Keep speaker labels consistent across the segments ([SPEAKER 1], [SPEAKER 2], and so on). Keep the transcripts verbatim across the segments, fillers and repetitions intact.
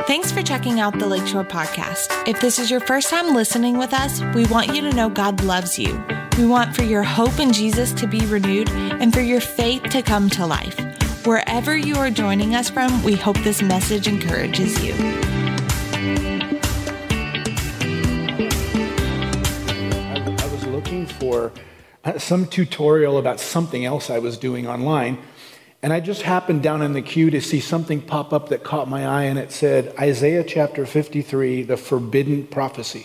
[SPEAKER 1] Thanks for checking out the Lakeshore Podcast. If this is your first time listening with us, we want you to know God loves you. We want for your hope in Jesus to be renewed and for your faith to come to life. Wherever you are joining us from, we hope this message encourages you.
[SPEAKER 2] I was looking for some tutorial about something else I was doing online, and I just happened down in the queue to see something pop up that caught my eye, and it said, Isaiah chapter fifty-three, the forbidden prophecy.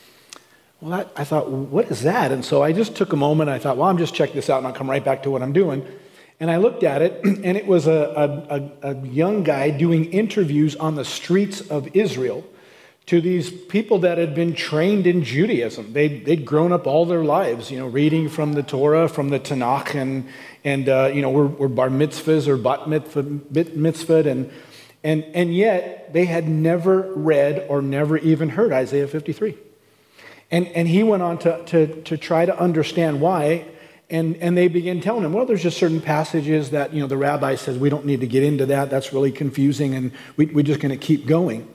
[SPEAKER 2] Well, that, I thought, what is that? And so I just took a moment, I thought, well, I'm just check this out, and I'll come right back to what I'm doing. And I looked at it, and it was a, a, a young guy doing interviews on the streets of Israel to these people that had been trained in Judaism. They'd, they'd grown up all their lives, you know, reading from the Torah, from the Tanakh, and, and uh, you know, we're, we're bar mitzvahs or bat mitzvah, mitzvah, and, and, and yet they had never read or never even heard Isaiah fifty-three. And, and he went on to, to, to try to understand why, and, and they began telling him, well, there's just certain passages that, you know, the rabbi says, we don't need to get into that, that's really confusing, and we, we're just going to keep going.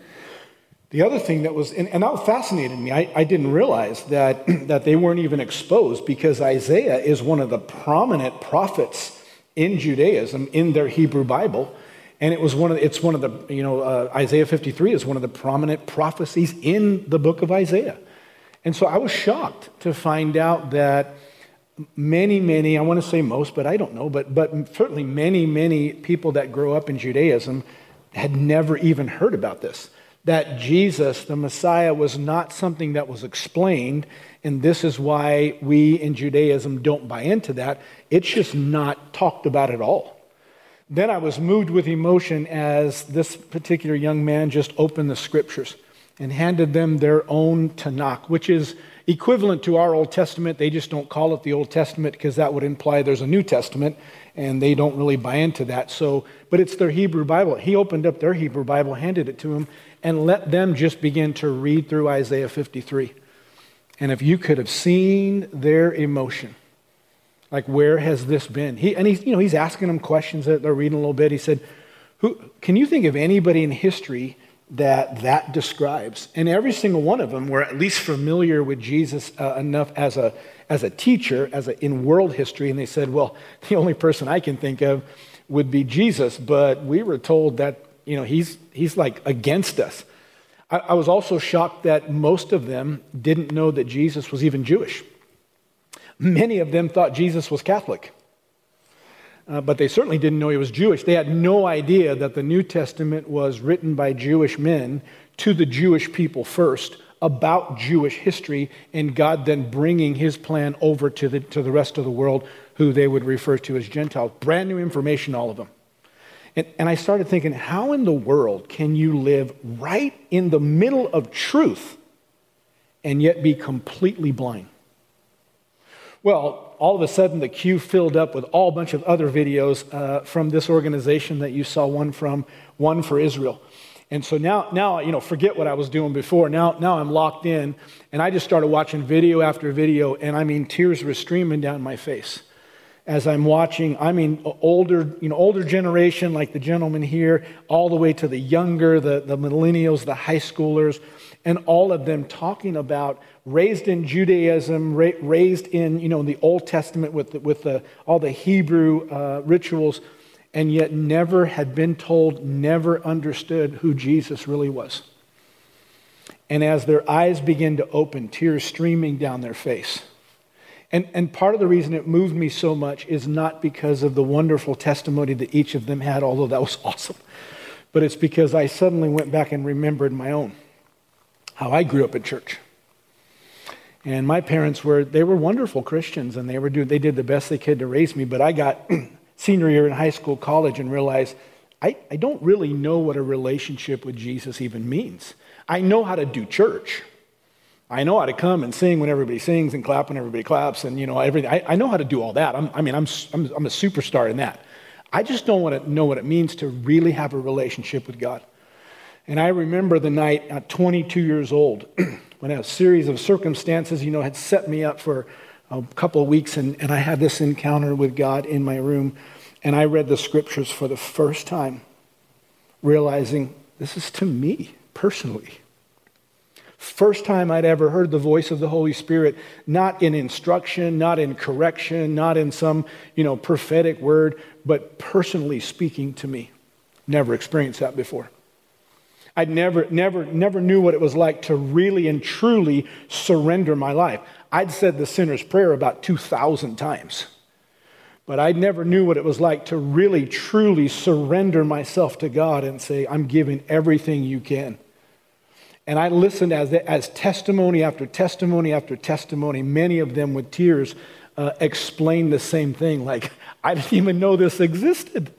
[SPEAKER 2] The other thing that was, and, and that fascinated me, I, I didn't realize that, that they weren't even exposed, because Isaiah is one of the prominent prophets in Judaism in their Hebrew Bible. And it was one of the, it's one of the, you know, uh, Isaiah fifty-three is one of the prominent prophecies in the book of Isaiah. And so I was shocked to find out that many, many, I want to say most, but I don't know, but, but certainly many, many people that grow up in Judaism had never even heard about this. That Jesus, the Messiah, was not something that was explained, and this is why we in Judaism don't buy into that. It's just not talked about at all. Then I was moved with emotion as this particular young man just opened the scriptures and handed them their own Tanakh, which is equivalent to our Old Testament. They just don't call it the Old Testament because that would imply there's a New Testament, and they don't really buy into that. So, but it's their Hebrew Bible. He opened up their Hebrew Bible, handed it to him, and let them just begin to read through Isaiah fifty-three. And if you could have seen their emotion, like, where has this been? He and he's, you know, he's asking them questions that they're reading a little bit. He said, "Who can you think of anybody in history that that describes?" And every single one of them were at least familiar with Jesus uh, enough as a as a teacher, as a, in world history. And they said, "Well, the only person I can think of would be Jesus, but we were told that, you know, he's he's like against us." I, I was also shocked that most of them didn't know that Jesus was even Jewish. Many of them thought Jesus was Catholic. Uh, but they certainly didn't know he was Jewish. They had no idea that the New Testament was written by Jewish men to the Jewish people first about Jewish history, and God then bringing his plan over to the to the rest of the world, who they would refer to as Gentiles. Brand new information, all of them. And, and I started thinking, how in the world can you live right in the middle of truth and yet be completely blind? Well, all of a sudden the queue filled up with all bunch of other videos uh, from this organization that you saw one from, one for Israel. And so now, now you know, forget what I was doing before. Now, now I'm locked in, and I just started watching video after video, and I mean, tears were streaming down my face as I'm watching. I mean, older, you know, older generation like the gentleman here, all the way to the younger, the, the millennials, the high schoolers, and all of them talking about raised in Judaism, ra- raised in, you know, the Old Testament with the, with the, all the Hebrew uh, rituals, and yet never had been told, never understood who Jesus really was. And as their eyes begin to open, tears streaming down their face. And, and part of the reason it moved me so much is not because of the wonderful testimony that each of them had, although that was awesome, but it's because I suddenly went back and remembered my own, how I grew up in church. And my parents were, they were wonderful Christians, and they were doing, they did the best they could to raise me, but I got senior year in high school, college, and realized I, I don't really know what a relationship with Jesus even means. I know how to do church. I know how to come and sing when everybody sings and clap when everybody claps, and, you know, everything. I, I know how to do all that. I'm, I mean, I'm, I'm I'm a superstar in that. I just don't want to know what it means to really have a relationship with God. And I remember the night at twenty-two years old, when a series of circumstances, you know, had set me up for a couple of weeks, and, and I had this encounter with God in my room, and I read the scriptures for the first time, realizing this is to me. personally. First time I'd ever heard the voice of the Holy Spirit, not in instruction, not in correction, not in some, you know, prophetic word, but personally speaking to me. Never experienced that before. I never, never, never knew what it was like to really and truly surrender my life. I'd said the sinner's prayer about two thousand times, but I never knew what it was like to really, truly surrender myself to God and say, I'm giving everything you can. And I listened as, as testimony after testimony after testimony, many of them with tears, uh, explained the same thing, like, I didn't even know this existed.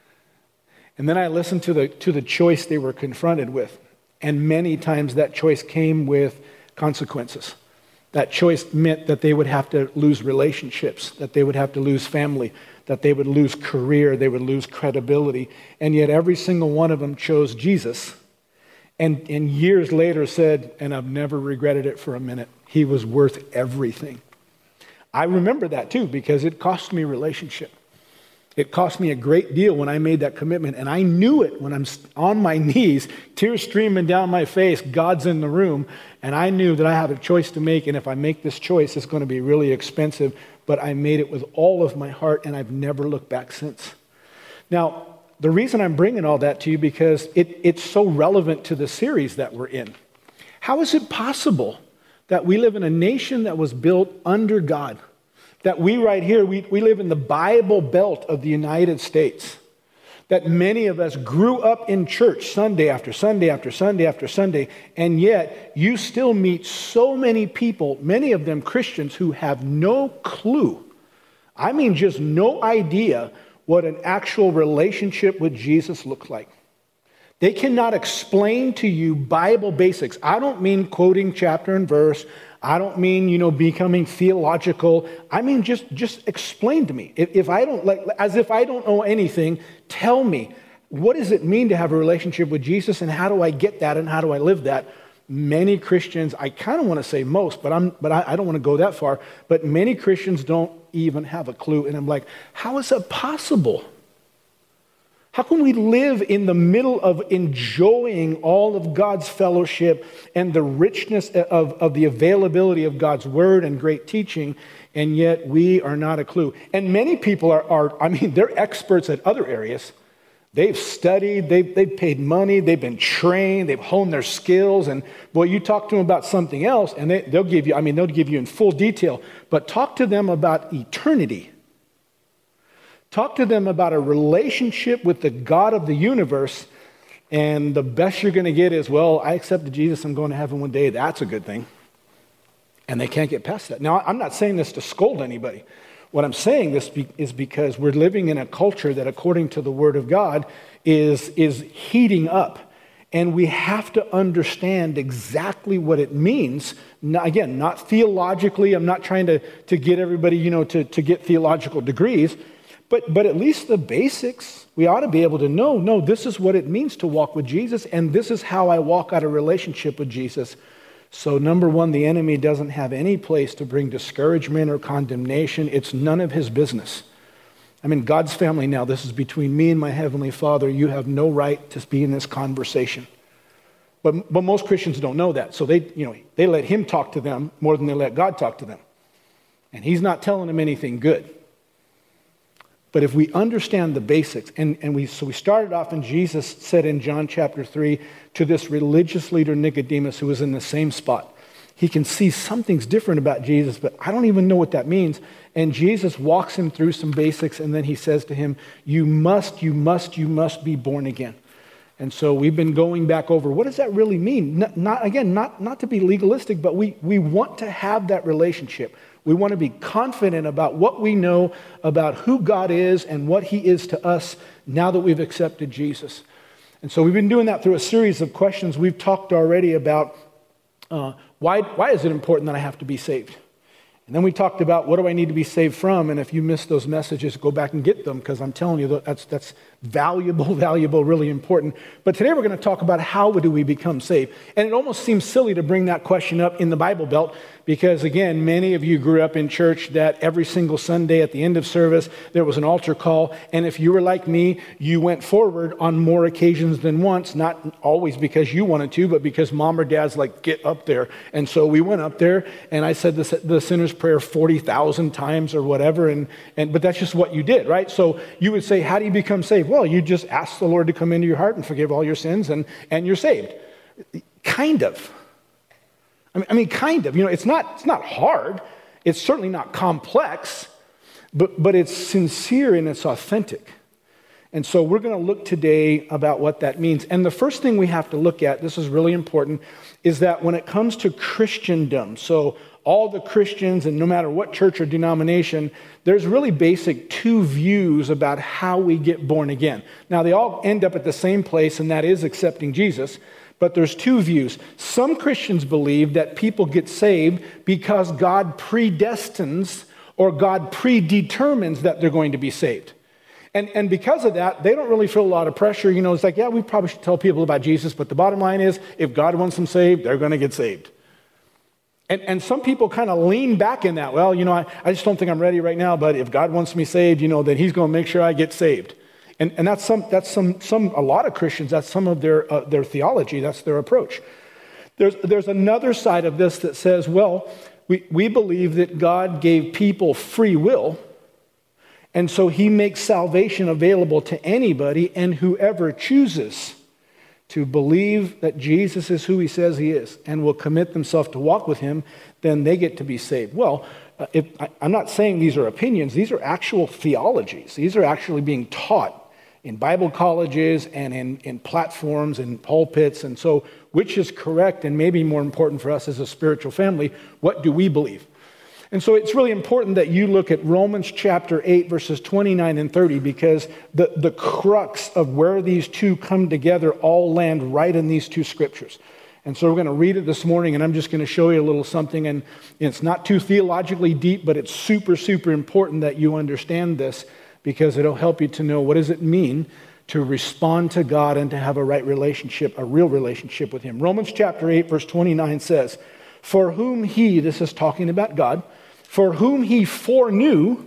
[SPEAKER 2] And then I listened to the to the choice they were confronted with. And many times that choice came with consequences. That choice meant that they would have to lose relationships, that they would have to lose family, that they would lose career, they would lose credibility. And yet every single one of them chose Jesus. And, and years later said, and I've never regretted it for a minute, he was worth everything. I remember that too, because it cost me relationship. It cost me a great deal when I made that commitment, and I knew it when I'm on my knees, tears streaming down my face, God's in the room, and I knew that I have a choice to make, and if I make this choice, it's going to be really expensive, but I made it with all of my heart, and I've never looked back since. Now, the reason I'm bringing all that to you, because it, it's so relevant to the series that we're in. How is it possible that we live in a nation that was built under God? That we right here, we, we live in the Bible Belt of the United States. That many of us grew up in church Sunday after Sunday after Sunday after Sunday, and yet you still meet so many people, many of them Christians, who have no clue, I mean just no idea what an actual relationship with Jesus looks like. They cannot explain to you Bible basics. I don't mean quoting chapter and verse. I don't mean, you know, becoming theological. I mean, just, just explain to me. If, if I don't, like, as if I don't know anything, tell me, what does it mean to have a relationship with Jesus, and how do I get that, and how do I live that? Many Christians, I kind of want to say most, but I'm, but I, I don't want to go that far. But many Christians don't even have a clue, and I'm like, how is that possible? How can we live in the middle of enjoying all of God's fellowship and the richness of, of the availability of God's word and great teaching, and yet we are not a clue? And many people are, are I mean, they're experts at other areas. They've studied, they've, they've paid money, they've been trained, they've honed their skills, and boy, you talk to them about something else, and they, they'll give you, I mean, they'll give you in full detail, but talk to them about eternity. Talk to them about a relationship with the God of the universe, and the best you're going to get is, well, I accepted Jesus, I'm going to heaven one day. That's a good thing. And they can't get past that. Now, I'm not saying this to scold anybody. What I'm saying this be- is because we're living in a culture that, according to the Word of God, is, is heating up. And we have to understand exactly what it means. Now, again, not theologically. I'm not trying to, to get everybody, you know, to, to get theological degrees. But, but at least the basics, we ought to be able to know, no, this is what it means to walk with Jesus, and this is how I walk out a relationship with Jesus. So number one, the enemy doesn't have any place to bring discouragement or condemnation. It's none of his business. I'm in God's family now. This is between me and my Heavenly Father. You have no right to be in this conversation. But, but most Christians don't know that. So they, you know, they let him talk to them more than they let God talk to them. And he's not telling them anything good. But if we understand the basics, and, and we so we started off, and Jesus said in John chapter three to this religious leader Nicodemus, who was in the same spot, he can see something's different about Jesus, but I don't even know what that means. And Jesus walks him through some basics, and then he says to him, you must, you must, you must be born again. And so we've been going back over, what does that really mean? Not, not again, not, not to be legalistic, but we, we want to have that relationship. We want to be confident about what we know about who God is and what he is to us now that we've accepted Jesus. And so we've been doing that through a series of questions. We've talked already about uh, why, why is it important that I have to be saved? And then we talked about what do I need to be saved from? And if you missed those messages, go back and get them, because I'm telling you, that's, that's, valuable, valuable, really important. But today we're going to talk about how do we become saved. And it almost seems silly to bring that question up in the Bible Belt because, again, many of you grew up in church that every single Sunday at the end of service, there was an altar call. And if you were like me, you went forward on more occasions than once, not always because you wanted to, but because mom or dad's like, get up there. And so we went up there, and I said the, the sinner's prayer forty thousand times or whatever. And, and but that's just what you did, right? So you would say, how do you become saved? Well, you just ask the Lord to come into your heart and forgive all your sins, and, and you're saved. Kind of. I mean, I mean, kind of. You know, it's not it's not hard. It's certainly not complex, but but it's sincere and it's authentic. And so we're going to look today about what that means. And the first thing we have to look at, this is really important, is that when it comes to Christendom, so all the Christians and no matter what church or denomination, there's really basic two views about how we get born again. Now, they all end up at the same place, and that is accepting Jesus. But there's two views. Some Christians believe that people get saved because God predestines or God predetermines that they're going to be saved. And, and because of that, they don't really feel a lot of pressure. You know, it's like, yeah, we probably should tell people about Jesus, but the bottom line is, if God wants them saved, they're going to get saved. And, and some people kind of lean back in that. Well, you know, I, I just don't think I'm ready right now, but if God wants me saved, you know, then he's going to make sure I get saved. And, and that's some, that's some, some, a lot of Christians, that's some of their, uh, their theology, that's their approach. There's, there's another side of this that says, well, we, we believe that God gave people free will, and so he makes salvation available to anybody and whoever chooses to believe that Jesus is who he says he is and will commit themselves to walk with him, then they get to be saved. Well, uh, if, I, I'm not saying these are opinions. These are actual theologies. These are actually being taught in Bible colleges and in, in platforms and pulpits. And so which is correct, and maybe more important for us as a spiritual family, what do we believe? And so it's really important that you look at Romans chapter eight, verses twenty-nine and thirty, because the, the crux of where these two come together all land right in these two scriptures. And so we're going to read it this morning, and I'm just going to show you a little something. And it's not too theologically deep, but it's super, super important that you understand this, because it'll help you to know what does it mean to respond to God and to have a right relationship, a real relationship with him. Romans chapter eight, verse twenty-nine says, for whom he, this is talking about God, for whom he foreknew,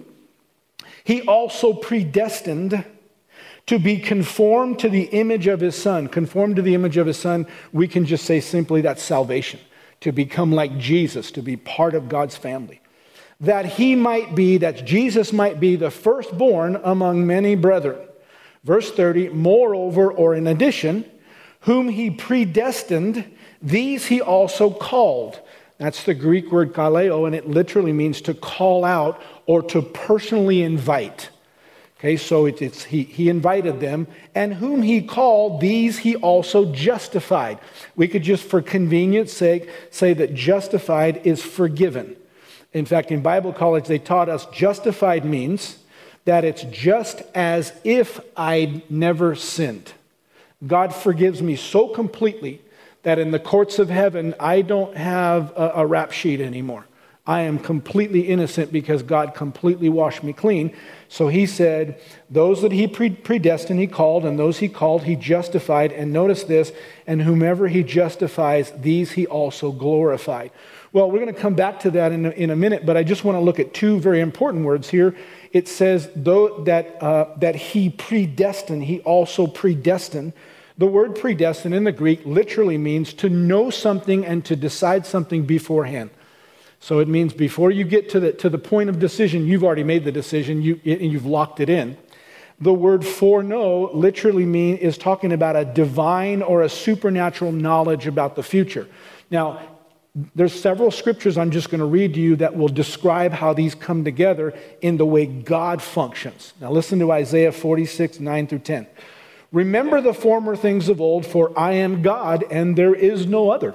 [SPEAKER 2] he also predestined to be conformed to the image of his son. Conformed to the image of his son, we can just say simply that's salvation. To become like Jesus, to be part of God's family. That he might be, that Jesus might be the firstborn among many brethren. Verse thirty, moreover, or in addition, whom he predestined, these he also called. That's the Greek word kaleo, and it literally means to call out or to personally invite. Okay, so it, it's he, he invited them, and whom he called, these he also justified. We could just, for convenience sake, say that justified is forgiven. In fact, in Bible college, they taught us justified means that it's just as if I'd never sinned. God forgives me so completely that in the courts of heaven, I don't have a, a rap sheet anymore. I am completely innocent because God completely washed me clean. So he said, those that he predestined, he called, and those he called, he justified. And notice this, and whomever he justifies, these he also glorified. Well, we're going to come back to that in a, in a minute, but I just want to look at two very important words here. It says though that uh, that he predestined, he also predestined. The word predestined in the Greek literally means to know something and to decide something beforehand. So it means before you get to the to the point of decision, you've already made the decision, you, you've locked it in. The word foreknow literally mean is talking about a divine or a supernatural knowledge about the future. Now, there's several scriptures I'm just going to read to you that will describe how these come together in the way God functions. Now listen to Isaiah forty-six, nine through ten. Remember the former things of old, for I am God and there is no other.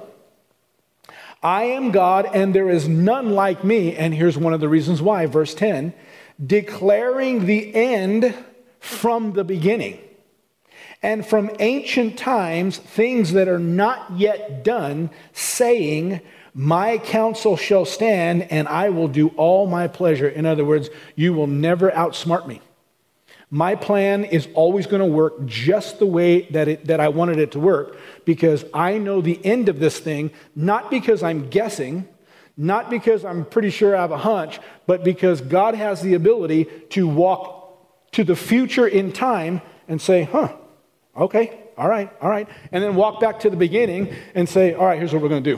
[SPEAKER 2] I am God and there is none like me. And here's one of the reasons why, verse ten, declaring the end from the beginning. And from ancient times, things that are not yet done, saying, my counsel shall stand and I will do all my pleasure. In other words, you will never outsmart me. My plan is always going to work just the way that it, that I wanted it to work, because I know the end of this thing, not because I'm guessing, not because I'm pretty sure I have a hunch, but because God has the ability to walk to the future in time and say, huh, okay, all right, all right. And then walk back to the beginning and say, all right, here's what we're going to do.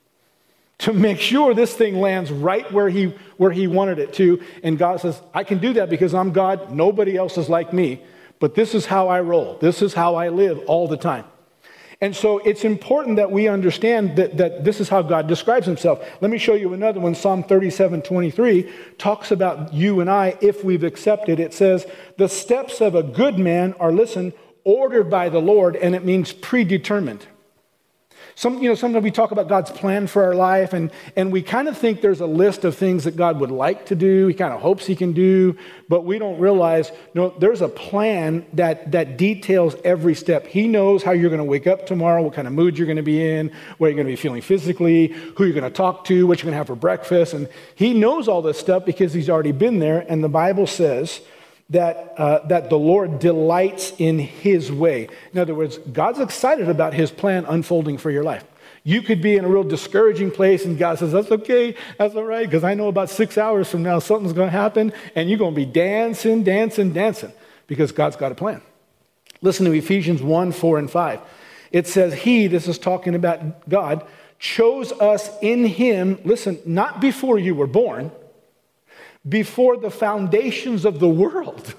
[SPEAKER 2] To make sure this thing lands right where he where he wanted it to. And God says, I can do that because I'm God. Nobody else is like me. But this is how I roll. This is how I live all the time. And so it's important that we understand that, that this is how God describes himself. Let me show you another one. Psalm thirty-seven twenty-three talks about you and I if we've accepted. It says, the steps of a good man are, listen, ordered by the Lord, and it means predetermined. Some, you know, sometimes we talk about God's plan for our life, and, and we kind of think there's a list of things that God would like to do. He kind of hopes he can do, but we don't realize, no, there's a plan that, that details every step. He knows how you're going to wake up tomorrow, what kind of mood you're going to be in, what you're going to be feeling physically, who you're going to talk to, what you're going to have for breakfast. And he knows all this stuff because he's already been there. And the Bible says that uh, that the Lord delights in his way. In other words, God's excited about his plan unfolding for your life. You could be in a real discouraging place, and God says, that's okay, that's all right, because I know about six hours from now something's going to happen, and you're going to be dancing, dancing, dancing, because God's got a plan. Listen to Ephesians one, four, and five. It says, he, this is talking about God, chose us in him, listen, not before you were born, before the foundations of the world,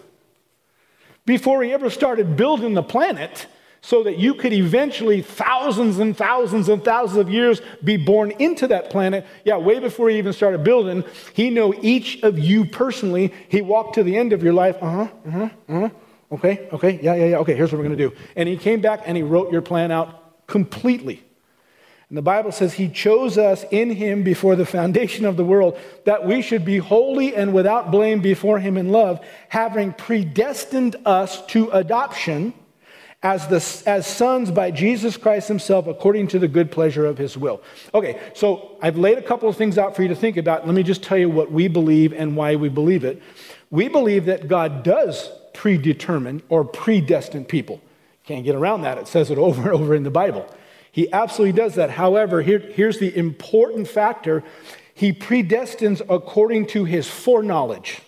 [SPEAKER 2] before he ever started building the planet, so that you could eventually, thousands and thousands and thousands of years, be born into that planet. Yeah, way before he even started building, he knew each of you personally. He walked to the end of your life. Uh-huh, uh-huh, uh-huh. Okay, okay, yeah, yeah, yeah. Okay, here's what we're going to do. And he came back and he wrote your plan out completely. And the Bible says he chose us in him before the foundation of the world, that we should be holy and without blame before him in love, having predestined us to adoption as the as sons by Jesus Christ himself, according to the good pleasure of his will. Okay, so I've laid a couple of things out for you to think about. Let me just tell you what we believe and why we believe it. We believe that God does predetermine or predestine people. Can't get around that. It says it over and over in the Bible. He absolutely does that. However, here, here's the important factor. He predestines according to his foreknowledge.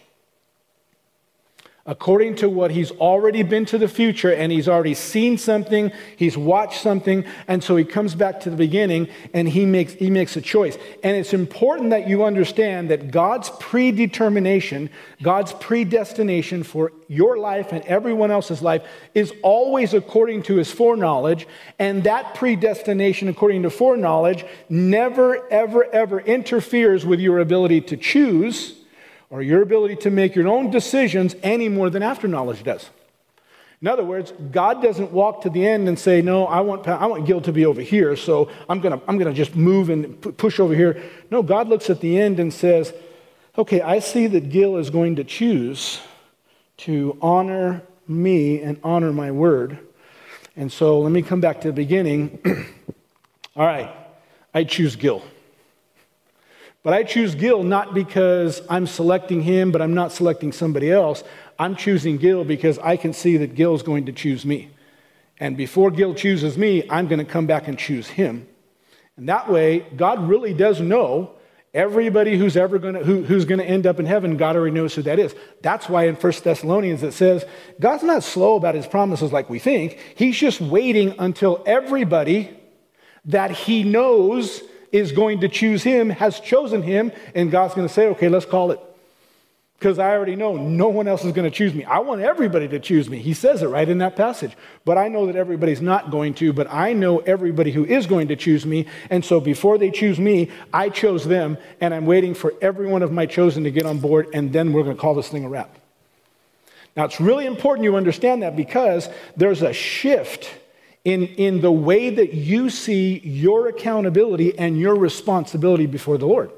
[SPEAKER 2] According to what he's already been to the future, and he's already seen something, he's watched something, and so he comes back to the beginning and he makes he makes a choice. And it's important that you understand that God's predetermination, God's predestination for your life and everyone else's life is always according to his foreknowledge, and that predestination according to foreknowledge never, ever, ever interferes with your ability to choose or your ability to make your own decisions any more than after knowledge does. In other words, God doesn't walk to the end and say, no, I want I want Gil to be over here, so I'm going to I'm going to just move and p- push over here. No, God looks at the end and says, okay, I see that Gil is going to choose to honor me and honor my word. And so let me come back to the beginning. All right, I choose Gil. But I choose Gil not because I'm selecting him, but I'm not selecting somebody else. I'm choosing Gil because I can see that Gil's going to choose me. And before Gil chooses me, I'm going to come back and choose him. And that way, God really does know everybody who's ever going to who, who's going to end up in heaven. God already knows who that is. That's why in First Thessalonians it says, God's not slow about his promises like we think. He's just waiting until everybody that he knows is going to choose him, has chosen him, and God's going to say, okay, let's call it. Because I already know no one else is going to choose me. I want everybody to choose me. He says it right in that passage. But I know that everybody's not going to, but I know everybody who is going to choose me. And so before they choose me, I chose them, and I'm waiting for every one of my chosen to get on board, and then we're going to call this thing a wrap. Now, it's really important you understand that because there's a shift In, in the way that you see your accountability and your responsibility before the Lord.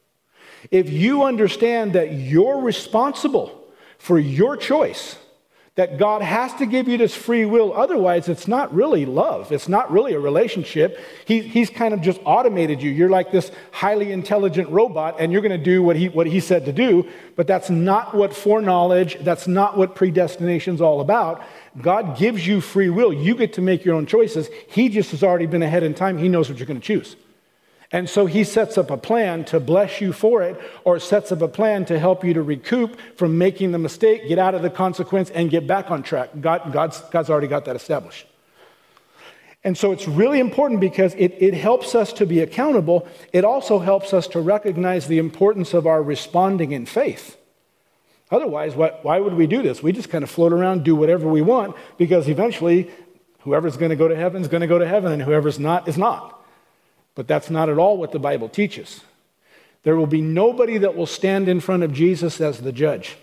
[SPEAKER 2] If you understand that you're responsible for your choice, that God has to give you this free will. Otherwise, it's not really love. It's not really a relationship. He, he's kind of just automated you. You're like this highly intelligent robot, and you're going to do what he, what he said to do. But that's not what foreknowledge, that's not what predestination is all about. God gives you free will. You get to make your own choices. He just has already been ahead in time. He knows what you're going to choose. And so he sets up a plan to bless you for it, or sets up a plan to help you to recoup from making the mistake, get out of the consequence, and get back on track. God, God's, God's already got that established. And so it's really important because it, it helps us to be accountable. It also helps us to recognize the importance of our responding in faith. Otherwise, what, why would we do this? We just kind of float around, do whatever we want, because eventually whoever's going to go to heaven is going to go to heaven, and whoever's not is not. But that's not at all what the Bible teaches. There will be nobody that will stand in front of Jesus as the judge.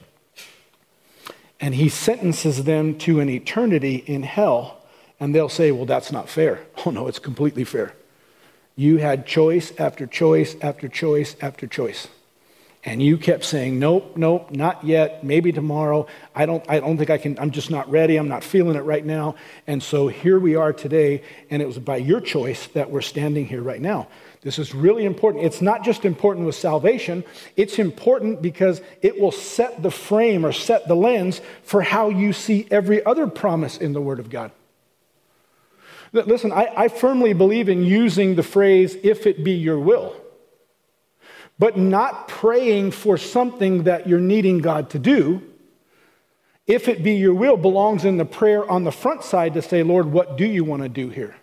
[SPEAKER 2] And he sentences them to an eternity in hell. And they'll say, well, that's not fair. Oh no, it's completely fair. You had choice after choice after choice after choice. And you kept saying, nope, nope, not yet, maybe tomorrow. I don't, I don't think I can, I'm just not ready. I'm not feeling it right now. And so here we are today, and it was by your choice that we're standing here right now. This is really important. It's not just important with salvation. It's important because it will set the frame or set the lens for how you see every other promise in the Word of God. Listen, I, I firmly believe in using the phrase, if it be your will. But not praying for something that you're needing God to do. If it be your will belongs in the prayer on the front side to say, Lord, what do you want to do here?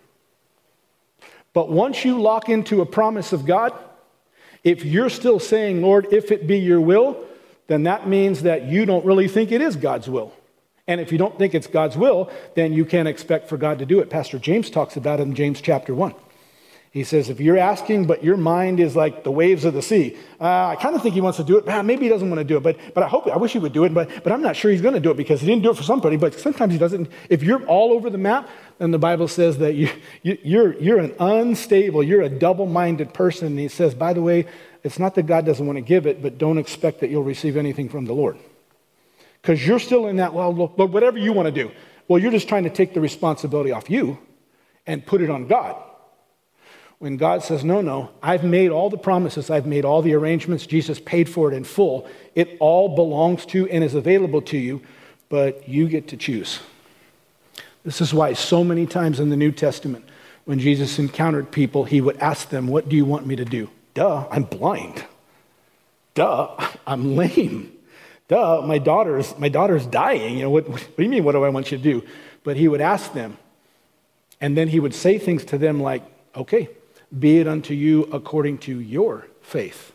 [SPEAKER 2] But once you lock into a promise of God, if you're still saying, Lord, if it be your will, then that means that you don't really think it is God's will. And if you don't think it's God's will, then you can't expect for God to do it. Pastor James talks about it in James chapter one. He says, if you're asking, but your mind is like the waves of the sea, uh, I kind of think he wants to do it. Ah, maybe he doesn't want to do it, but but I hope, I wish he would do it, but but I'm not sure he's going to do it because he didn't do it for somebody, but sometimes he doesn't. If you're all over the map, then the Bible says that you, you, you're, you're an unstable, you're a double-minded person. And he says, by the way, it's not that God doesn't want to give it, but don't expect that you'll receive anything from the Lord. Because you're still in that, well, look, whatever you want to do. Well, you're just trying to take the responsibility off you and put it on God. When God says, no, no, I've made all the promises, I've made all the arrangements, Jesus paid for it in full, it all belongs to and is available to you, but you get to choose. This is why so many times in the New Testament, when Jesus encountered people, he would ask them, what do you want me to do? Duh, I'm blind. Duh, I'm lame. Duh, my daughter's, my daughter's dying. You know, what, what do you mean, what do I want you to do? But he would ask them, and then he would say things to them like, okay, be it unto you according to your faith.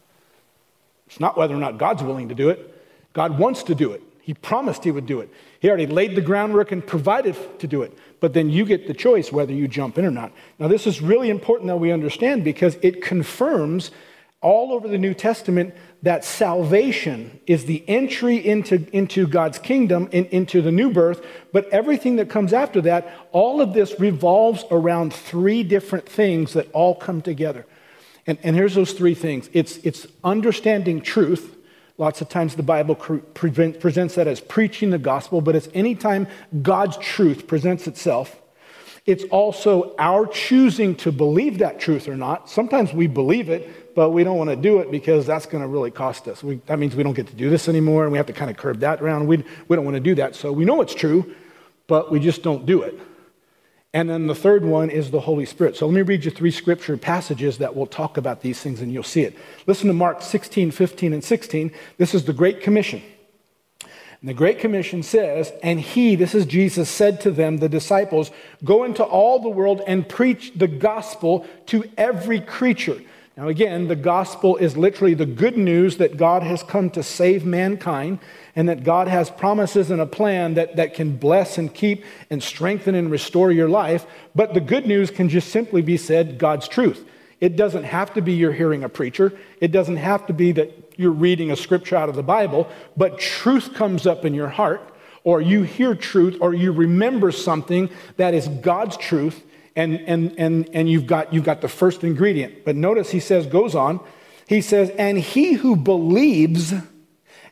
[SPEAKER 2] It's not whether or not God's willing to do it. God wants to do it. He promised he would do it. He already laid the groundwork and provided to do it. But then you get the choice whether you jump in or not. Now, this is really important that we understand because it confirms all over the New Testament that salvation is the entry into, into God's kingdom, in, into the new birth, but everything that comes after that, all of this revolves around three different things that all come together. And, and here's those three things. It's, it's understanding truth. Lots of times the Bible pre- presents that as preaching the gospel, but it's anytime God's truth presents itself. It's also our choosing to believe that truth or not. Sometimes we believe it, but we don't want to do it because that's going to really cost us. We, that means we don't get to do this anymore, and we have to kind of curb that around. We, we don't want to do that. So we know it's true, but we just don't do it. And then the third one is the Holy Spirit. So let me read you three scripture passages that will talk about these things, and you'll see it. Listen to Mark sixteen, fifteen, and sixteen. This is the Great Commission. And the Great Commission says, and he, this is Jesus, said to them, the disciples, go into all the world and preach the gospel to every creature. Now again, the gospel is literally the good news that God has come to save mankind and that God has promises and a plan that, that can bless and keep and strengthen and restore your life. But the good news can just simply be said, God's truth. It doesn't have to be you're hearing a preacher. It doesn't have to be that you're reading a scripture out of the Bible, but truth comes up in your heart, or you hear truth, or you remember something that is God's truth, and and and and you've got you've got the first ingredient. But notice he says, goes on, he says, and he who believes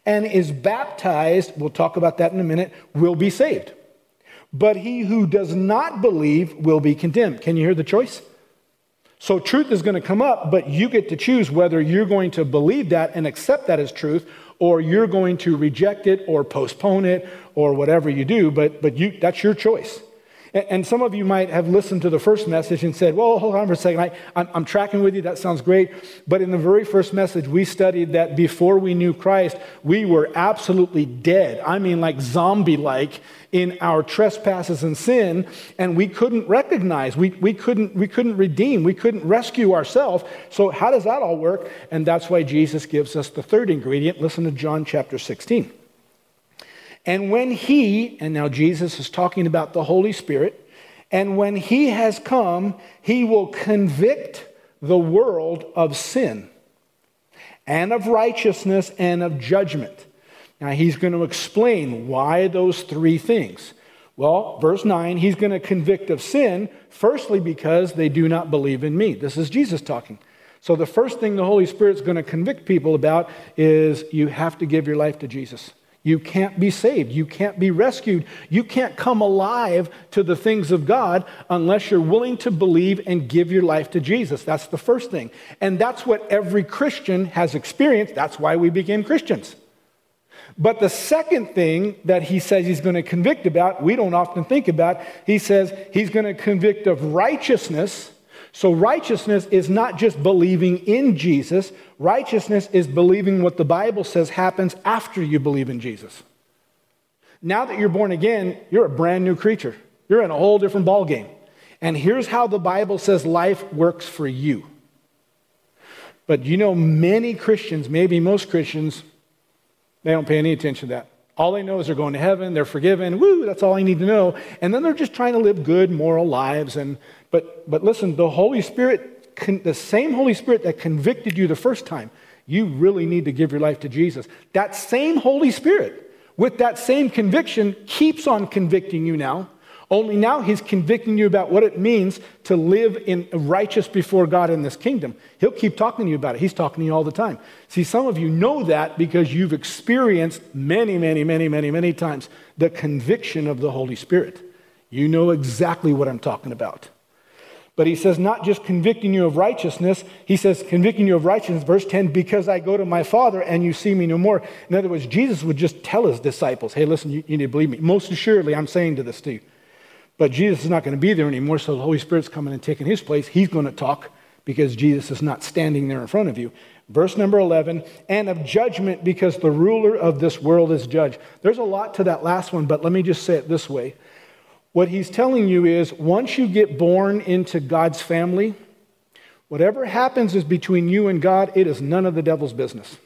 [SPEAKER 2] and is baptized, we'll talk about that in a minute, will be saved. But he who does not believe will be condemned. Can you hear the choice? So truth is going to come up, but you get to choose whether you're going to believe that and accept that as truth, or you're going to reject it or postpone it or whatever you do, but but you that's your choice. And some of you might have listened to the first message and said, well, hold on for a second. I, I'm, I'm tracking with you. That sounds great. But in the very first message, we studied that before we knew Christ, we were absolutely dead. I mean, like zombie-like in our trespasses and sin. And we couldn't recognize. We, we, couldn't, we couldn't redeem. We couldn't rescue ourselves. So how does that all work? And that's why Jesus gives us the third ingredient. Listen to John chapter sixteen. And when he, and now Jesus is talking about the Holy Spirit, and when he has come, he will convict the world of sin and of righteousness and of judgment. Now he's going to explain why those three things. Well, verse nine, he's going to convict of sin, firstly because they do not believe in me. This is Jesus talking. So the first thing the Holy Spirit's going to convict people about is you have to give your life to Jesus. You can't be saved. You can't be rescued. You can't come alive to the things of God unless you're willing to believe and give your life to Jesus. That's the first thing. And that's what every Christian has experienced. That's why we became Christians. But the second thing that he says he's going to convict about, we don't often think about, he says he's going to convict of righteousness. So righteousness is not just believing in Jesus. Righteousness is believing what the Bible says happens after you believe in Jesus. Now that you're born again, you're a brand new creature. You're in a whole different ballgame. And here's how the Bible says life works for you. But you know, many Christians, maybe most Christians, they don't pay any attention to that. All they know is they're going to heaven, they're forgiven, woo, that's all I need to know. And then they're just trying to live good, moral lives. And But but listen, the Holy Spirit, the same Holy Spirit that convicted you the first time, you really need to give your life to Jesus. That same Holy Spirit, with that same conviction, keeps on convicting you now. Only now he's convicting you about what it means to live in righteous before God in this kingdom. He'll keep talking to you about it. He's talking to you all the time. See, some of you know that because you've experienced many, many, many, many, many times the conviction of the Holy Spirit. You know exactly what I'm talking about. But he says not just convicting you of righteousness, he says convicting you of righteousness, verse ten, because I go to my Father and you see me no more. In other words, Jesus would just tell his disciples, hey, listen, you, you need to believe me. Most assuredly, I'm saying to this to you. But Jesus is not going to be there anymore, so the Holy Spirit's coming and taking his place. He's going to talk because Jesus is not standing there in front of you. Verse number eleven, and of judgment because the ruler of this world is judged. There's a lot to that last one, but let me just say it this way. What he's telling you is once you get born into God's family, whatever happens is between you and God, it is none of the devil's business.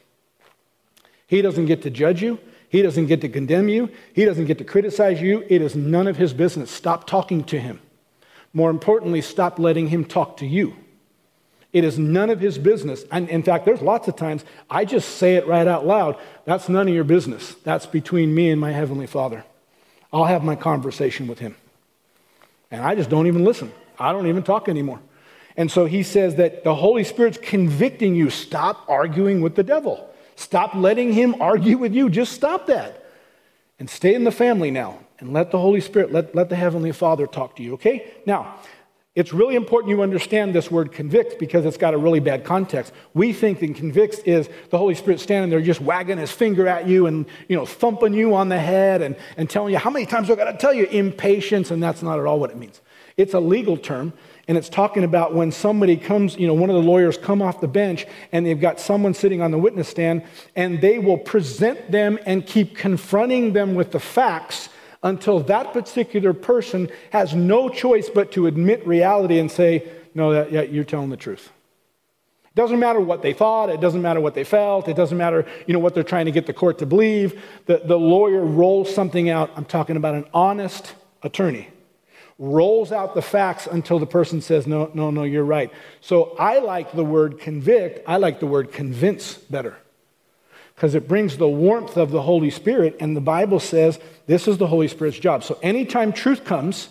[SPEAKER 2] He doesn't get to judge you. He doesn't get to condemn you. He doesn't get to criticize you. It is none of his business. Stop talking to him. More importantly, stop letting him talk to you. It is none of his business. And in fact, there's lots of times I just say it right out loud. That's none of your business. That's between me and my Heavenly Father. I'll have my conversation with him. And I just don't even listen. I don't even talk anymore. And so he says that the Holy Spirit's convicting you. Stop arguing with the devil. Stop letting him argue with you. Just stop that. And stay in the family now. And let the Holy Spirit, let, let the Heavenly Father talk to you, okay? Now, it's really important you understand this word convict because it's got a really bad context. We think that convicts is the Holy Spirit standing there just wagging his finger at you and, you know, thumping you on the head and, and telling you, how many times do I got to tell you? Impatience, and that's not at all what it means. It's a legal term, and it's talking about when somebody comes, you know, one of the lawyers come off the bench and they've got someone sitting on the witness stand and they will present them and keep confronting them with the facts until that particular person has no choice but to admit reality and say, no, that, yeah, you're telling the truth. It doesn't matter what they thought. It doesn't matter what they felt. It doesn't matter, you know, what they're trying to get the court to believe. The, the lawyer rolls something out. I'm talking about an honest attorney. Rolls out the facts until the person says, no, no, no, you're right. So I like the word convict. I like the word convince better. Because it brings the warmth of the Holy Spirit, and the Bible says this is the Holy Spirit's job. So anytime truth comes,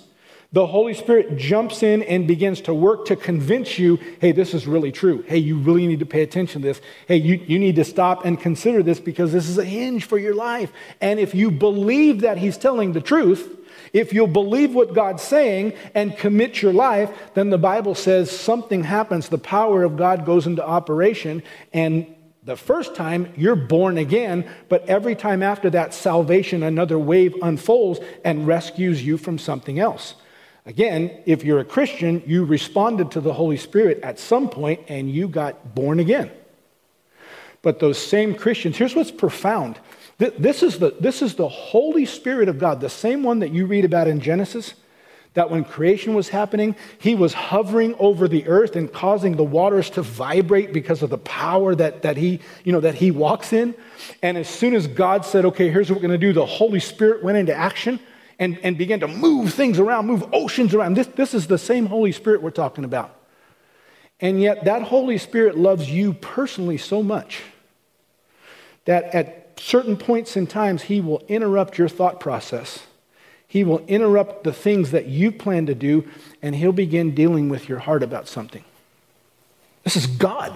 [SPEAKER 2] The Holy Spirit jumps in and begins to work to convince you, hey, this is really true. Hey, you really need to pay attention to this. Hey, you, you need to stop and consider this because this is a hinge for your life. And if you believe that he's telling the truth, if you'll believe what God's saying and commit your life, then the Bible says something happens. The power of God goes into operation, and the first time you're born again, but every time after that, salvation, another wave unfolds and rescues you from something else. Again, if you're a Christian, you responded to the Holy Spirit at some point and you got born again. But those same Christians, here's what's profound. This is the, this is the Holy Spirit of God, the same one that you read about in Genesis, that when creation was happening, he was hovering over the earth and causing the waters to vibrate because of the power that, that, he, you know, that he walks in. And as soon as God said, okay, here's what we're going to do, the Holy Spirit went into action and, and began to move things around, move oceans around. This, this is the same Holy Spirit we're talking about. And yet that Holy Spirit loves you personally so much that at certain points in times, he will interrupt your thought process. He will interrupt the things that you plan to do, and he'll begin dealing with your heart about something. This is God.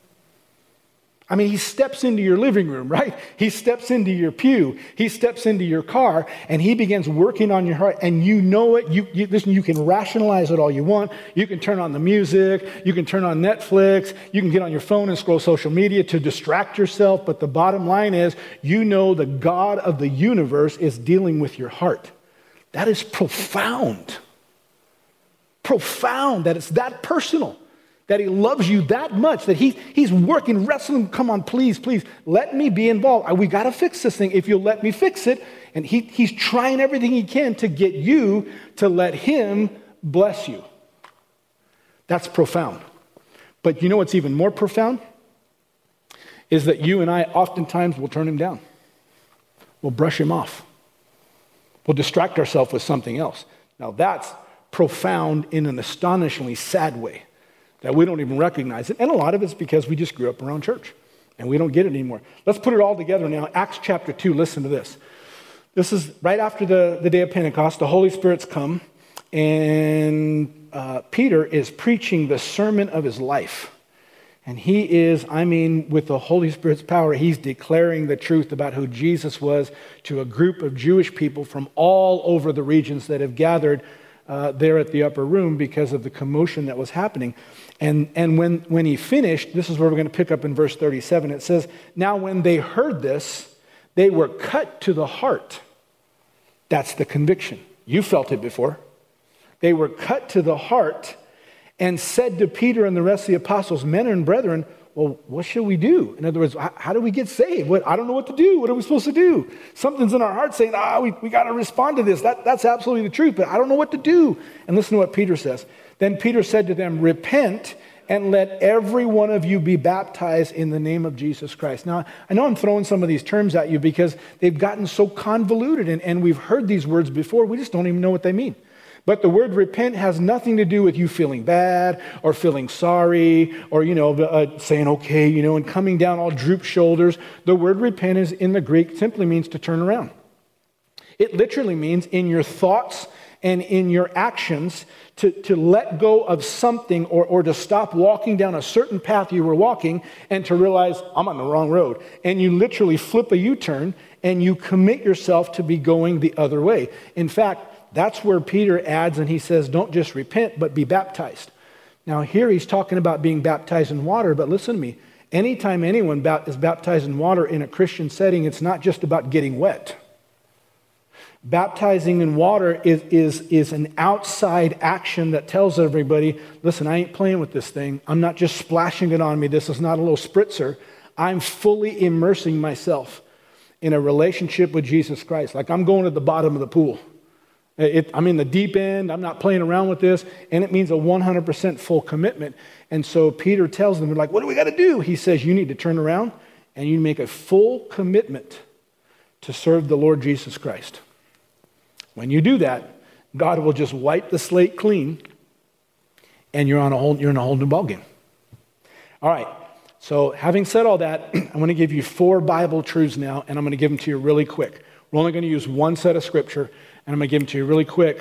[SPEAKER 2] I mean, he steps into your living room, right? He steps into your pew. He steps into your car, and he begins working on your heart, and you know it. You, you, listen, you can rationalize it all you want. You can turn on the music. You can turn on Netflix. You can get on your phone and scroll social media to distract yourself, but the bottom line is, you know the God of the universe is dealing with your heart. That is profound. Profound that it's that personal. That he loves you that much, that he, he's working, wrestling. Come on, please, please, let me be involved. We got to fix this thing if you'll let me fix it. And he, he's trying everything he can to get you to let him bless you. That's profound. But you know what's even more profound? Is that you and I oftentimes will turn him down. We'll brush him off. We'll distract ourselves with something else. Now that's profound in an astonishingly sad way. That we don't even recognize it. And a lot of it's because we just grew up around church and we don't get it anymore. Let's put it all together now. Acts chapter two, listen to this. This is right after the, the day of Pentecost. The Holy Spirit's come and uh, Peter is preaching the sermon of his life. And he is, I mean, with the Holy Spirit's power, he's declaring the truth about who Jesus was to a group of Jewish people from all over the regions that have gathered Uh, there at the upper room because of the commotion that was happening. And, and when, when he finished, this is where we're going to pick up in verse thirty-seven. It says, now when they heard this, they were cut to the heart. That's the conviction. You felt it before. They were cut to the heart and said to Peter and the rest of the apostles, men and brethren, well, what shall we do? In other words, how, how do we get saved? What, I don't know what to do. What are we supposed to do? Something's in our heart saying, ah, we, we got to respond to this. That, that's absolutely the truth, but I don't know what to do. And listen to what Peter says. Then Peter said to them, repent and let every one of you be baptized in the name of Jesus Christ. Now, I know I'm throwing some of these terms at you because they've gotten so convoluted and, and we've heard these words before. We just don't even know what they mean. But the word repent has nothing to do with you feeling bad or feeling sorry or, you know, uh, saying, okay, you know, and coming down all droop shoulders. The word repent is in the Greek simply means to turn around. It literally means in your thoughts and in your actions to, to let go of something or, or to stop walking down a certain path you were walking and to realize I'm on the wrong road. And you literally flip a U-turn and you commit yourself to be going the other way. In fact, that's where Peter adds and he says, don't just repent, but be baptized. Now here he's talking about being baptized in water, but listen to me. Anytime anyone is baptized in water in a Christian setting, it's not just about getting wet. Baptizing in water is, is, is an outside action that tells everybody, listen, I ain't playing with this thing. I'm not just splashing it on me. This is not a little spritzer. I'm fully immersing myself in a relationship with Jesus Christ. Like I'm going to the bottom of the pool. It, I'm in the deep end. I'm not playing around with this. And it means a one hundred percent full commitment. And so Peter tells them, like, what do we got to do? He says, you need to turn around and you make a full commitment to serve the Lord Jesus Christ. When you do that, God will just wipe the slate clean and you're on a whole, you're in a whole new ballgame. All right. So having said all that, I'm going to give you four Bible truths now, and I'm going to give them to you really quick. We're only going to use one set of scripture, and I'm going to give them to you really quick.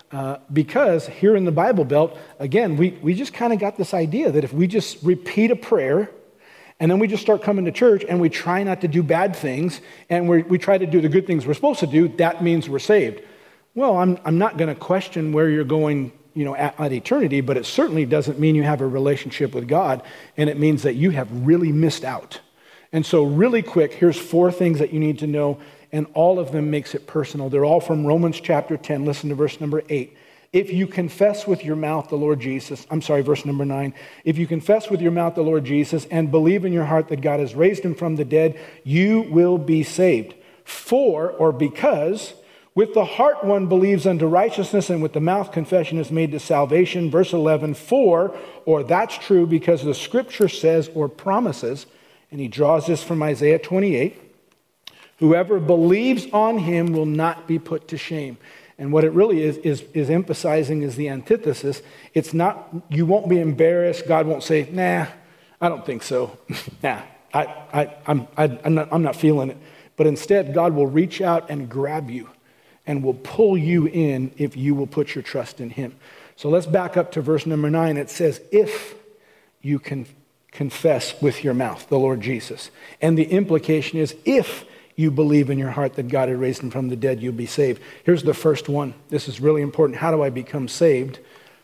[SPEAKER 2] Uh, because here in the Bible Belt, again, we, we just kind of got this idea that if we just repeat a prayer and then we just start coming to church and we try not to do bad things and we we try to do the good things we're supposed to do, that means we're saved. Well, I'm, I'm not going to question where you're going, you know, at, at eternity, but it certainly doesn't mean you have a relationship with God, and it means that you have really missed out. And so really quick, here's four things that you need to know, and all of them makes it personal. They're all from Romans chapter ten. Listen to verse number eight. If you confess with your mouth the Lord Jesus, I'm sorry, verse number nine. If you confess with your mouth the Lord Jesus and believe in your heart that God has raised him from the dead, you will be saved. For, or because, with the heart one believes unto righteousness, and with the mouth confession is made to salvation. Verse eleven, for, or that's true because the scripture says or promises, and he draws this from Isaiah twenty-eight, whoever believes on him will not be put to shame. And what it really is, is, is emphasizing is the antithesis. It's not, you won't be embarrassed. God won't say, nah, I don't think so. nah, I, I, I'm, I, I'm, not, I'm not feeling it. But instead, God will reach out and grab you and will pull you in if you will put your trust in him. So let's back up to verse number nine. It says, if you can confess with your mouth the Lord Jesus. And the implication is, if you believe in your heart that God had raised him from the dead, you'll be saved. Here's the first one. This is really important. How do I become saved?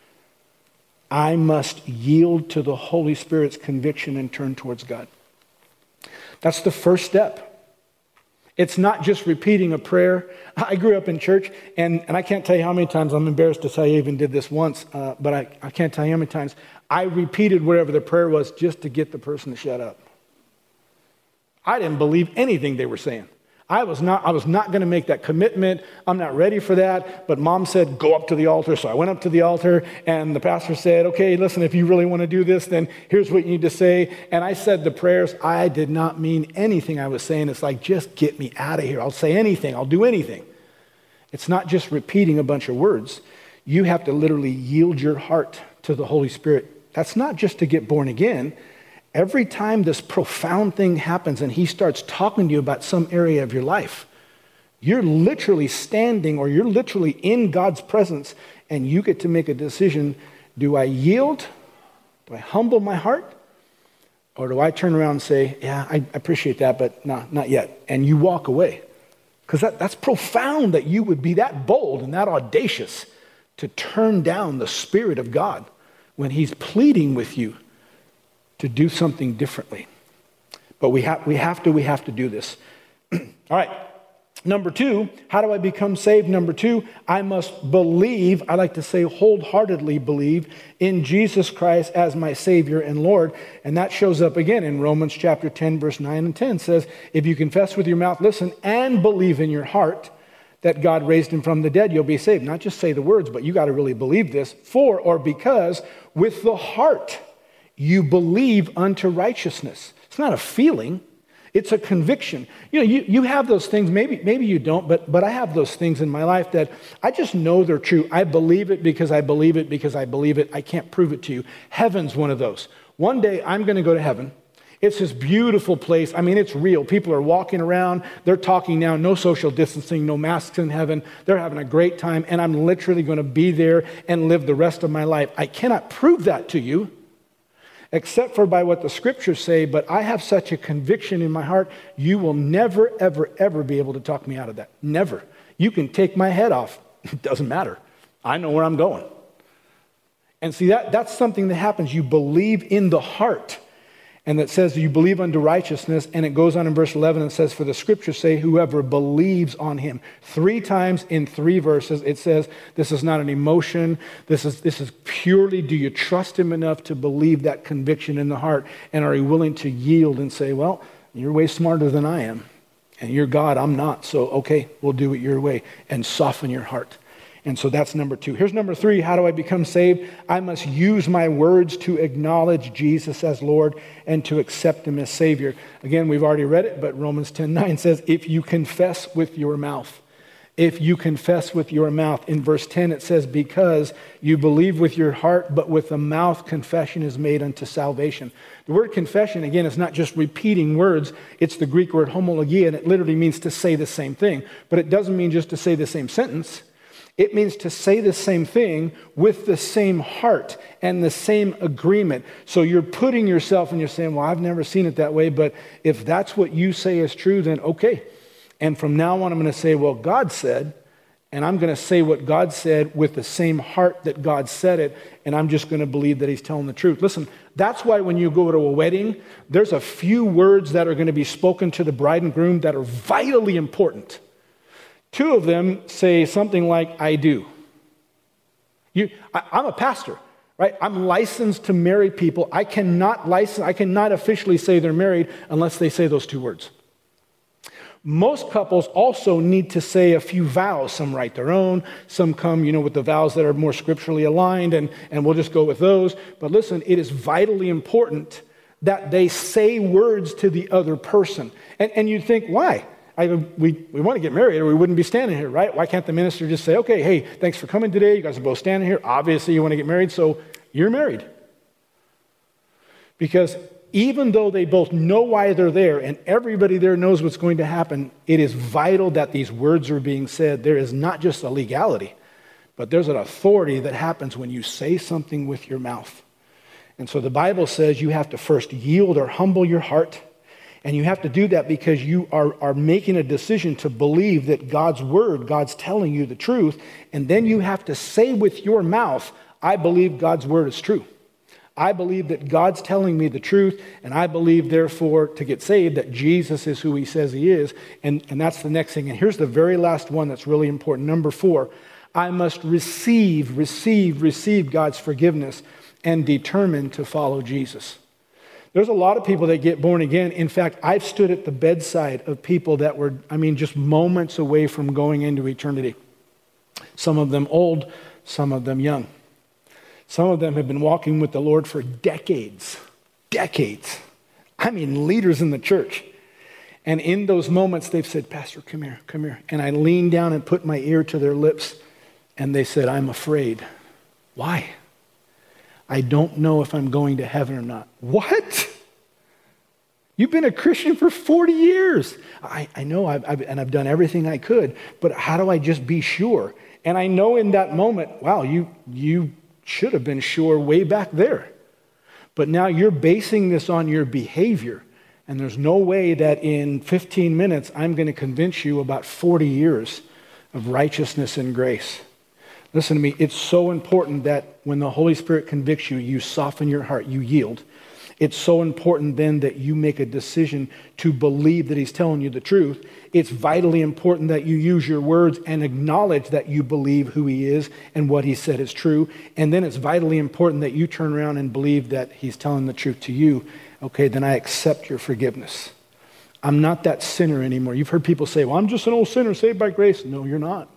[SPEAKER 2] I must yield to the Holy Spirit's conviction and turn towards God. That's the first step. It's not just repeating a prayer. I grew up in church, and, and I can't tell you how many times, I'm embarrassed to say I even did this once, uh, but I, I can't tell you how many times I repeated whatever the prayer was just to get the person to shut up. I didn't believe anything they were saying. I was not I was not going to make that commitment. I'm not ready for that. But mom said, go up to the altar. So I went up to the altar, and the pastor said, okay, listen, if you really want to do this, then here's what you need to say. And I said the prayers. I did not mean anything I was saying. It's like, just get me out of here. I'll say anything. I'll do anything. It's not just repeating a bunch of words. You have to literally yield your heart to the Holy Spirit. That's not just to get born again. Every time this profound thing happens and he starts talking to you about some area of your life, you're literally standing or you're literally in God's presence, and you get to make a decision. Do I yield? Do I humble my heart? Or do I turn around and say, yeah, I appreciate that, but no, not yet. And you walk away. Because that, that's profound that you would be that bold and that audacious to turn down the Spirit of God when he's pleading with you to do something differently. But we have we have to we have to do this. All right. Number two, how do I become saved? Number two, I must believe, I like to say wholeheartedly believe in Jesus Christ as my Savior and Lord. And that shows up again in Romans chapter ten, verse nine and ten. It says, if you confess with your mouth, listen, and believe in your heart that God raised him from the dead, you'll be saved. Not just say the words, but you got to really believe this. For or because with the heart you believe unto righteousness. It's not a feeling. It's a conviction. You know, you, you have those things. Maybe maybe you don't, but but I have those things in my life that I just know they're true. I believe it because I believe it because I believe it. I can't prove it to you. Heaven's one of those. One day I'm going to go to heaven. It's this beautiful place. I mean, it's real. People are walking around. They're talking now. No social distancing, no masks in heaven. They're having a great time, and I'm literally going to be there and live the rest of my life. I cannot prove that to you, except for by what the scriptures say, but I have such a conviction in my heart, you will never, ever, ever be able to talk me out of that. Never. You can take my head off. It doesn't matter. I know where I'm going. And see, that, that's something that happens. You believe in the heart. And that says you believe unto righteousness, and it goes on in verse eleven and says, for the scriptures say, whoever believes on him. Three times in three verses, it says, this is not an emotion. This is, this is purely, do you trust him enough to believe that conviction in the heart? And are you willing to yield and say, well, you're way smarter than I am, and you're God, I'm not. So, okay, we'll do it your way, and soften your heart. And so that's number two. Here's number three. How do I become saved? I must use my words to acknowledge Jesus as Lord and to accept him as Savior. Again, we've already read it, but Romans ten nine says, if you confess with your mouth, if you confess with your mouth. In verse ten, it says, because you believe with your heart, but with the mouth confession is made unto salvation. The word confession, again, is not just repeating words. It's the Greek word homologia, and it literally means to say the same thing. But it doesn't mean just to say the same sentence. It means to say the same thing with the same heart and the same agreement. So you're putting yourself and you're saying, well, I've never seen it that way, but if that's what you say is true, then okay. And from now on, I'm going to say, well, God said, and I'm going to say what God said with the same heart that God said it, and I'm just going to believe that he's telling the truth. Listen, that's why when you go to a wedding, there's a few words that are going to be spoken to the bride and groom that are vitally important. Two of them say something like, I do. You, I, I'm a pastor, right? I'm licensed to marry people. I cannot license, I cannot officially say they're married unless they say those two words. Most couples also need to say a few vows. Some write their own. Some come, you know, with the vows that are more scripturally aligned, and, and we'll just go with those. But listen, it is vitally important that they say words to the other person. And, and you'd think, why? I, we, we want to get married or we wouldn't be standing here, right? Why can't the minister just say, okay, hey, thanks for coming today. You guys are both standing here. Obviously, you want to get married, so you're married. Because even though they both know why they're there and everybody there knows what's going to happen, it is vital that these words are being said. There is not just a legality, but there's an authority that happens when you say something with your mouth. And so the Bible says you have to first yield or humble your heart. And you have to do that because you are, are making a decision to believe that God's word, God's telling you the truth. And then you have to say with your mouth, I believe God's word is true. I believe that God's telling me the truth. And I believe, therefore, to get saved, that Jesus is who he says he is. And, and that's the next thing. And here's the very last one that's really important. Number four, I must receive, receive, receive God's forgiveness and determine to follow Jesus. There's a lot of people that get born again. In fact, I've stood at the bedside of people that were, I mean, just moments away from going into eternity. Some of them old, some of them young. Some of them have been walking with the Lord for decades, decades. I mean, leaders in the church. And in those moments, they've said, Pastor, come here, come here. And I leaned down and put my ear to their lips, and they said, I'm afraid. Why? I don't know if I'm going to heaven or not. What? You've been a Christian for forty years. I, I know, I've, I've, and I've done everything I could, but how do I just be sure? And I know in that moment, wow, you, you should have been sure way back there. But now you're basing this on your behavior, and there's no way that in fifteen minutes I'm going to convince you about forty years of righteousness and grace. Listen to me, it's so important that when the Holy Spirit convicts you, you soften your heart, you yield. It's so important then that you make a decision to believe that he's telling you the truth. It's vitally important that you use your words and acknowledge that you believe who he is and what he said is true. And then it's vitally important that you turn around and believe that he's telling the truth to you. Okay, then I accept your forgiveness. I'm not that sinner anymore. You've heard people say, well, I'm just an old sinner saved by grace. No, you're not.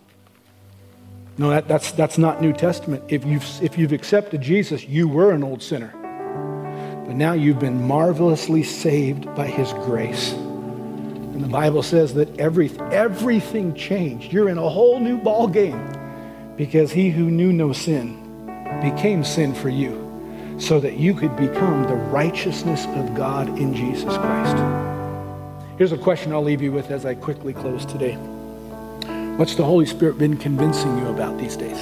[SPEAKER 2] No, that, that's that's not New Testament. If you've, if you've accepted Jesus, you were an old sinner. But now you've been marvelously saved by his grace. And the Bible says that every, everything changed. You're in a whole new ball game because he who knew no sin became sin for you so that you could become the righteousness of God in Jesus Christ. Here's a question I'll leave you with as I quickly close today. What's the Holy Spirit been convincing you about these days?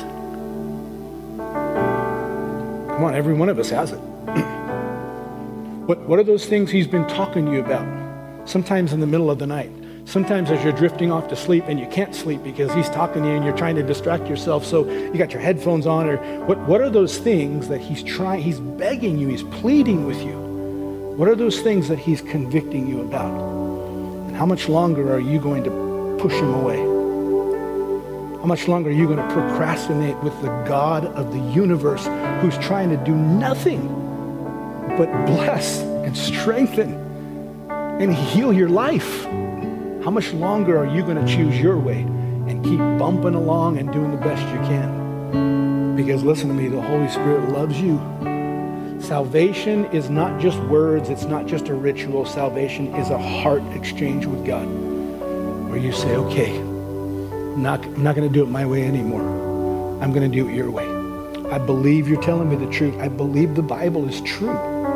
[SPEAKER 2] Come on, every one of us has it. What, what are those things he's been talking to you about? Sometimes in the middle of the night. Sometimes as you're drifting off to sleep and you can't sleep because he's talking to you and you're trying to distract yourself, so you got your headphones on. Or what, what are those things that he's trying, he's begging you, he's pleading with you? What are those things that he's convicting you about? And how much longer are you going to push him away? How much longer are you going to procrastinate with the God of the universe who's trying to do nothing but bless and strengthen and heal your life? How much longer are you going to choose your way and keep bumping along and doing the best you can? Because listen to me, the Holy Spirit loves you. Salvation is not just words. It's not just a ritual. Salvation is a heart exchange with God where you say, okay, I'm not, I'm not going to do it my way anymore. I'm going to do it your way. I believe you're telling me the truth. I believe the Bible is true.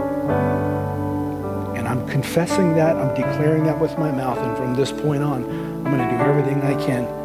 [SPEAKER 2] And I'm confessing that. I'm declaring that with my mouth. And from this point on, I'm going to do everything I can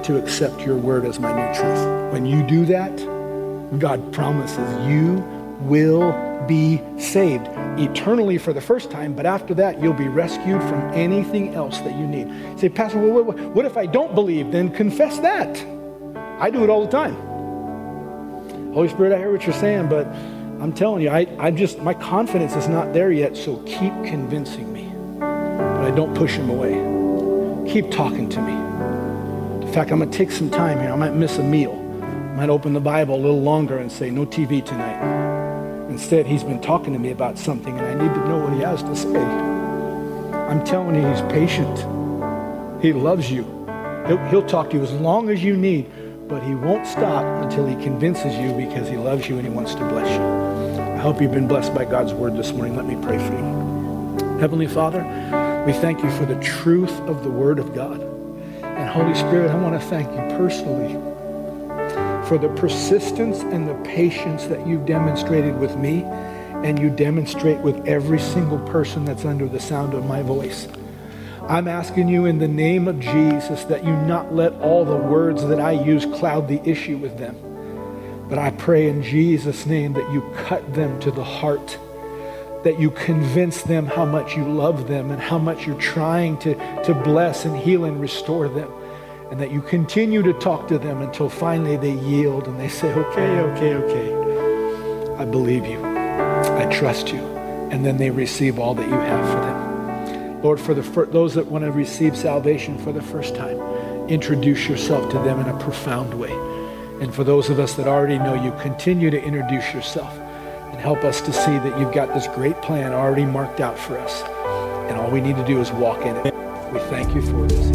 [SPEAKER 2] to accept your word as my new truth. When you do that, God promises you will be saved eternally for the first time, but after that, you'll be rescued from anything else that you need. You say, Pastor, well, what, what if I don't believe? Then confess that. I do it all the time. Holy Spirit, I hear what you're saying, but I'm telling you, I, I just, my confidence is not there yet, so keep convincing me. But I don't push him away. Keep talking to me. In fact, I'm going to take some time here. I might miss a meal. I might open the Bible a little longer and say, no T V tonight. Instead, he's been talking to me about something, and I need to know what he has to say. I'm telling you, he's patient. He loves you. He'll, he'll talk to you as long as you need, but he won't stop until he convinces you because he loves you and he wants to bless you. I hope you've been blessed by God's word this morning. Let me pray for you. Heavenly Father, we thank you for the truth of the word of God. And Holy Spirit, I want to thank you personally for the persistence and the patience that you've demonstrated with me and you demonstrate with every single person that's under the sound of my voice. I'm asking you in the name of Jesus that you not let all the words that I use cloud the issue with them. But I pray in Jesus' name that you cut them to the heart, that you convince them how much you love them and how much you're trying to, to bless and heal and restore them. And that you continue to talk to them until finally they yield and they say, okay, okay, okay. I believe you. I trust you. And then they receive all that you have for them. Lord, for the for those that want to receive salvation for the first time, introduce yourself to them in a profound way. And for those of us that already know you, continue to introduce yourself and help us to see that you've got this great plan already marked out for us. And all we need to do is walk in it. We thank you for this.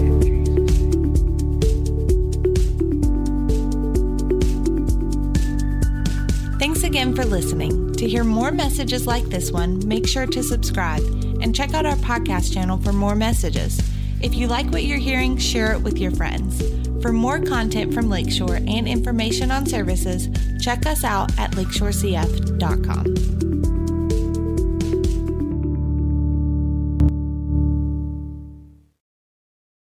[SPEAKER 1] Thanks again for listening. To hear more messages like this one, make sure to subscribe and check out our podcast channel for more messages. If you like what you're hearing, share it with your friends. For more content from Lakeshore and information on services, check us out at lakeshore c f dot com.